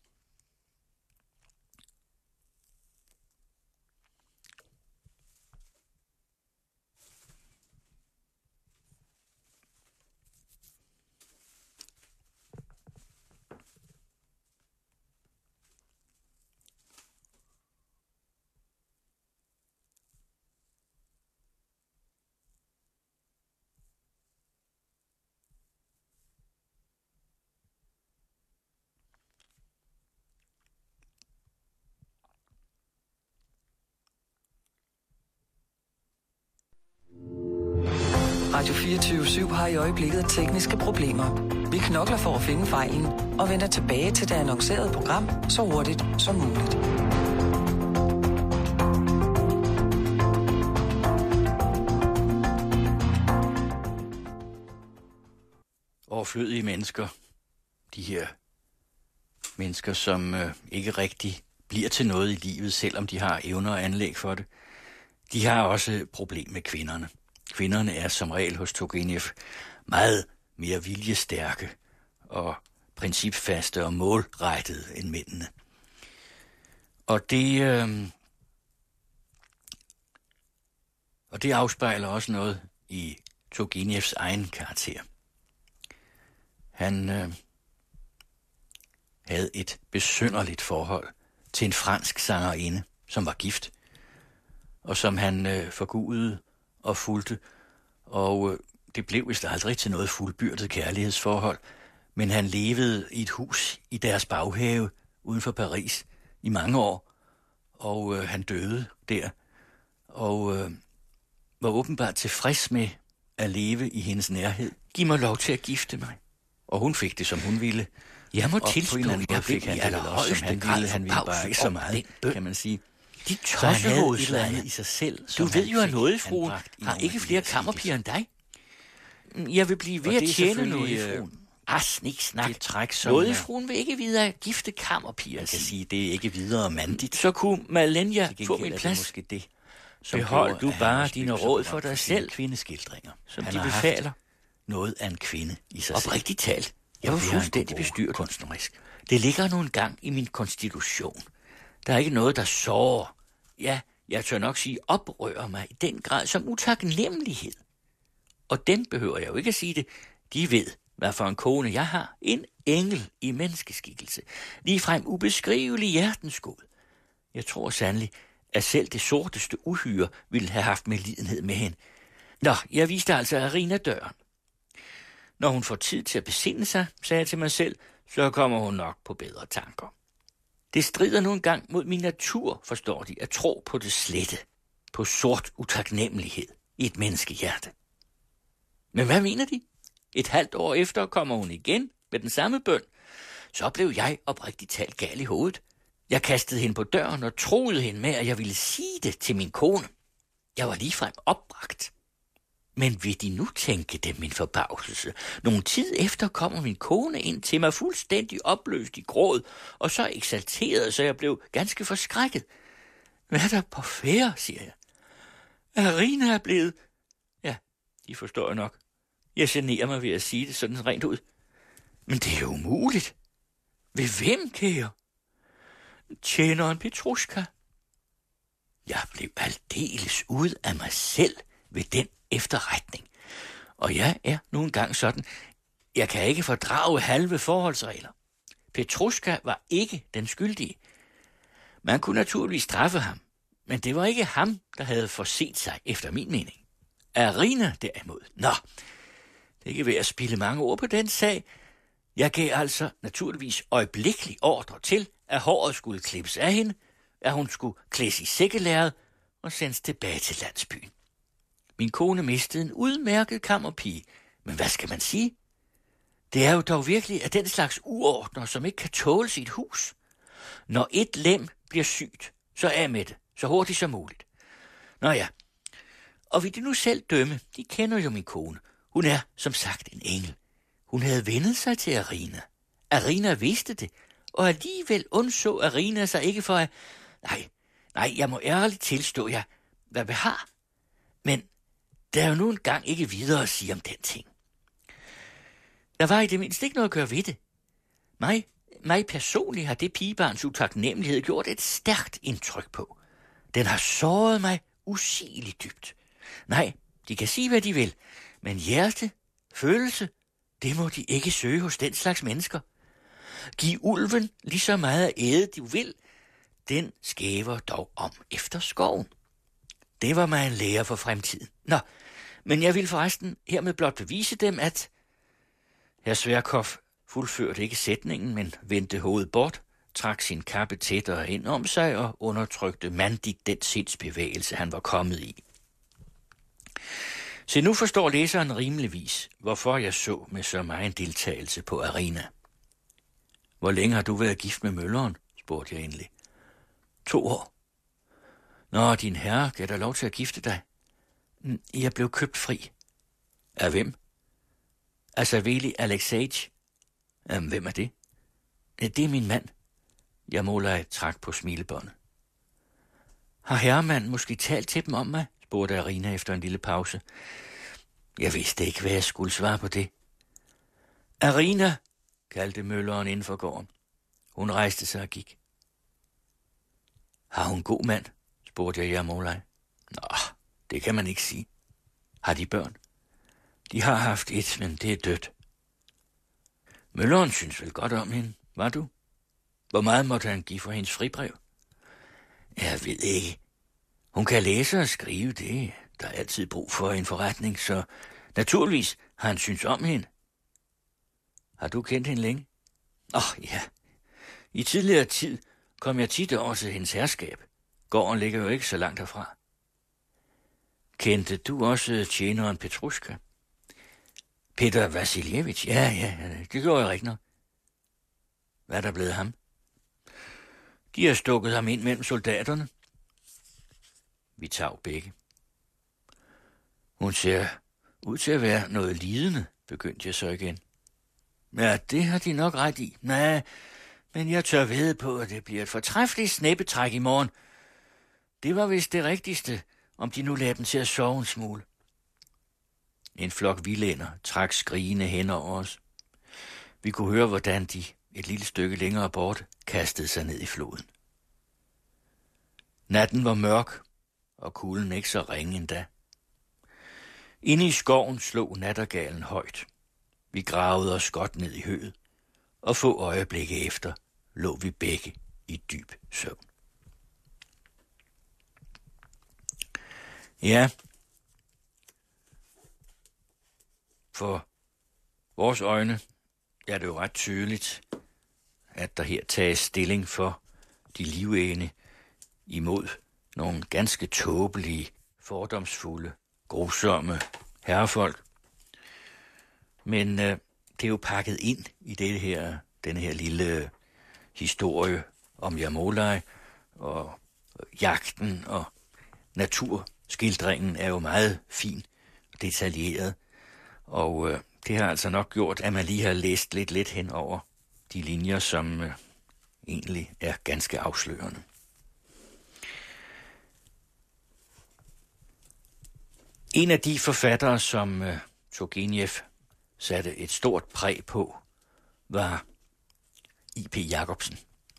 Radio 24/7 har i øjeblikket tekniske problemer. Vi knokler for at finde fejlen og vender tilbage til det annoncerede program så hurtigt som muligt. overflødige mennesker, de her mennesker, som ikke rigtig bliver til noget i livet, selvom de har evner og anlæg for det, de har også problem med kvinderne. Kvinderne er som regel hos Turgenev meget mere viljestærke og principfaste og målrettede end mændene. Og det afspejler også noget i Turgenevs egen karakter. Han havde et besynderligt forhold til en fransk sangerinde, som var gift, og som han forgudede og fulgte, og det blev vist aldrig til noget fuldbyrdet kærlighedsforhold, men han levede i et hus i deres baghave uden for Paris i mange år, og han døde der, og var åbenbart tilfreds med at leve i hendes nærhed. Giv mig lov til at gifte mig. Og hun fik det, som hun ville. Jeg må tilstå, jeg fik han det også, som han ville. Han ville bare ikke så meget, kan man sige. De tossehovedslejer i sig selv. Du ved jo, at nådefruen har ikke flere kammerpiger end dig. Jeg vil blive ved at tjene nådefruen. Snak. Nådefruen vil ikke videre gifte kammerpiger. Jeg kan sige, det er ikke videre mandigt. Så kunne Malenia få min plads. Måske det, behold du bare dine råd for dig selv. Kvindeskildringer. Som de befaler. Noget af en kvinde i sig selv. Oprigtigt talt. Jeg var fuldstændig bestyret kunstnerisk. Det ligger nu engang i min konstitution. Der er ikke noget, der sårer. Ja, jeg tør nok sige oprører mig i den grad som utaknemmelighed. Og dem behøver jeg jo ikke at sige det. De ved, hvad for en kone jeg har. En engel i menneskeskikkelse. Ligefrem ubeskrivelig hjertensgod. Jeg tror sandelig, at selv det sorteste uhyre ville have haft medlidenhed med hende. Nå, jeg viste altså Arina døren. Når hun får tid til at besinde sig, sagde jeg til mig selv, så kommer hun nok på bedre tanker. Det strider nu engang mod min natur, forstår de, at tro på det slette, på sort utaknemmelighed i et menneskehjerte. Men hvad mener de? Et halvt år efter kommer hun igen med den samme bøn. Så blev jeg oprigtigt talt gal i hovedet. Jeg kastede hende på døren og troede hende med, at jeg ville sige det til min kone. Jeg var ligefrem opbragt. Men vil de nu tænke dem min forbavselse? Nogle tid efter kommer min kone ind til mig fuldstændig opløst i gråd, og så eksalteret, så jeg blev ganske forskrækket. Hvad er der på færre, siger jeg. Arina er blevet... Ja, de forstår jeg nok. Jeg generer mig ved at sige det sådan rent ud. Men det er jo umuligt. Ved hvem, kære? Tjeneren Petrushka. Jeg blev aldeles ude af mig selv ved den efterretning. Og jeg er nu engang sådan, jeg kan ikke fordrage halve forholdsregler. Petrushka var ikke den skyldige. Man kunne naturligvis straffe ham, men det var ikke ham, der havde forset sig efter min mening. Arina derimod. Nå, det er ikke ved at spilde mange ord på den sag. Jeg gav altså naturligvis øjeblikkelig ordre til, at håret skulle klippes af hende, at hun skulle klædes i sækkelærred og sendes tilbage til landsbyen. Min kone mistede en udmærket kammerpige, men hvad skal man sige? Det er jo dog virkelig af den slags uordner, som ikke kan tåles i et hus. Når et lem bliver sygt, så af med det, så hurtigt som muligt. Nå ja, og vil de nu selv dømme, de kender jo min kone. Hun er, som sagt, en engel. Hun havde vendet sig til Arina. Arina vidste det, og alligevel undså Arina sig ikke for at... Nej, jeg må ærligt tilstå jer, hvad vi har. Men der er jo nu engang ikke videre at sige om den ting. Der var i det mindste ikke noget at gøre ved det. Mig personligt har det pigebarns utaknemmelighed gjort et stærkt indtryk på. Den har såret mig usigeligt dybt. Nej, de kan sige, hvad de vil, men hjerte, følelse, det må de ikke søge hos den slags mennesker. Giv ulven lige så meget at æde, du vil. Den skæver dog om efter skoven. Det var mig en lære for fremtiden. Nå, men jeg vil forresten hermed blot bevise dem, at... Herr Sverkov fuldførte ikke sætningen, men vendte hovedet bort, trak sin kappe tættere ind om sig og undertrykte mandigt den sindsbevægelse, han var kommet i. Så nu forstår læseren rimeligvis, hvorfor jeg så med så meget deltagelse på Arina. Hvor længe har du været gift med mølleren? Spurgte jeg endelig. 2 år. Nå, din herre, gav dig lov til at gifte dig? Jeg blev købt fri. Af hvem? Asaveli Alexejevich. Hvem er det? Det er min mand. Jeg måler et træk på smilebåndet. Har herremanden måske talt til dem om mig? Spurgte Arina efter en lille pause. Jeg vidste ikke, hvad jeg skulle svare på det. Arina, kaldte mølleren inden for gården. Hun rejste sig og gik. Har hun god mand? Spurgte jeg Jamolaj. Nå, det kan man ikke sige. Har de børn? De har haft et, men det er dødt. Mølleren synes vel godt om hende, var du? Hvor meget måtte han give for hendes fribrev? Jeg ved ikke. Hun kan læse og skrive det. Der er altid brug for en forretning, så naturligvis har han synes om hende. Har du kendt hende længe? Ja. I tidligere tid kom jeg tit over til hendes herskab. Gården ligger jo ikke så langt herfra. Kendte du også tjeneren Petrushka? Peter Vasiljevich? Ja, det gjorde jeg rigtig nok. Hvad er der blevet af ham? De har stukket ham ind mellem soldaterne. Vi tager begge. Hun ser ud til at være noget lidende, begyndte jeg så igen. Ja, det har de nok ret i. Nej, men jeg tør vide på, at det bliver et fortræffeligt snæppetræk i morgen. Det var vist det rigtigste, om de nu lagde dem til at sove en smule. En flok vildænder trak skrigende hen over os. Vi kunne høre, hvordan de et lille stykke længere bort kastede sig ned i floden. Natten var mørk, og kulden ikke så ringe endda. Inde i skoven slog nattergalen højt. Vi gravede os godt ned i høet, og få øjeblikke efter lå vi begge i dyb søvn. Ja, for vores øjne er det jo ret tydeligt, at der her tages stilling for de livegende imod nogle ganske tåbelige, fordomsfulde, grusomme herrefolk. Men det er jo pakket ind i denne her lille historie om Jamolaj, og jagten og naturskildringen er jo meget fin og detaljeret. Og det har altså nok gjort, at man lige har læst lidt hen over de linjer, som egentlig er ganske afslørende. En af de forfattere, som Turgenev satte et stort præg på, var I.P. Jacobsen.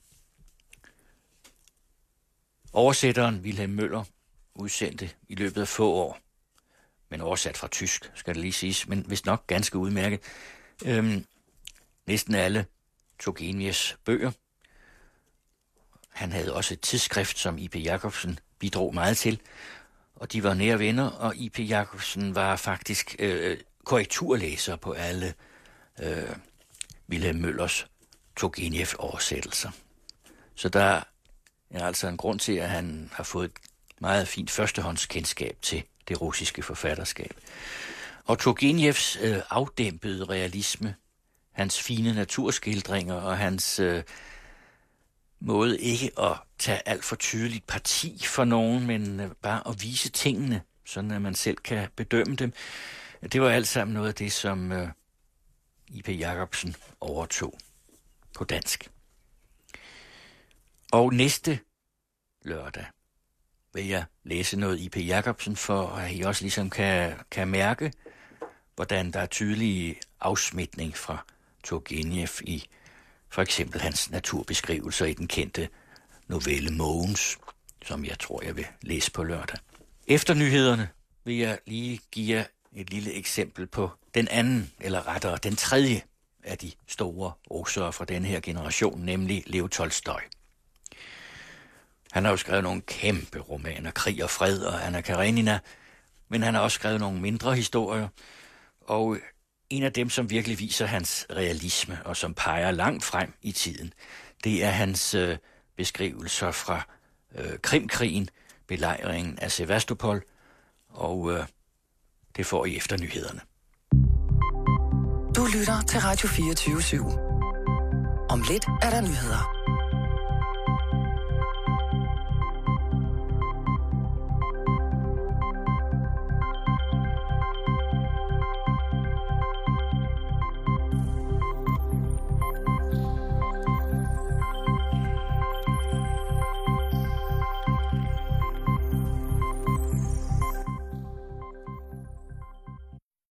Oversætteren Wilhelm Møller udsendte i løbet af få år, men oversat fra tysk, skal det lige siges, men vist nok ganske udmærket, næsten alle Turgenevs bøger. Han havde også et tidsskrift, som I.P. Jacobsen bidrog meget til, og de var nære venner, og I.P. Jacobsen var faktisk korrekturlæser på alle Wilhelm Møllers Turgenev-oversættelser. Så der er altså en grund til, at han har fået et meget fint førstehåndskendskab til det russiske forfatterskab. Og Turgenevs afdæmpede realisme, hans fine naturskildringer og hans måde ikke at tage alt for tydeligt parti for nogen, men bare at vise tingene, sådan at man selv kan bedømme dem. Det var alt sammen noget af det, som I.P. Jacobsen overtog på dansk. Og næste lørdag vil jeg læse noget I.P. Jacobsen, for at I også ligesom kan mærke, hvordan der er tydelig afsmitning fra Turgenev i for eksempel hans naturbeskrivelser i den kendte novelle Mogens, som jeg tror, jeg vil læse på lørdag. Efter nyhederne vil jeg lige give jer et lille eksempel på den anden, eller rettere den tredje af de store russere fra denne her generation, nemlig Lev Tolstoj. Han har jo skrevet nogle kæmpe romaner, Krig og Fred og Anna Karenina, men han har også skrevet nogle mindre historier, og en af dem, som virkelig viser hans realisme og som peger langt frem i tiden, det er hans beskrivelser fra Krimkrigen, belejringen af Sevastopol, og det får I efter nyhederne. Du lytter til Radio 24/7. Om lidt er der nyheder.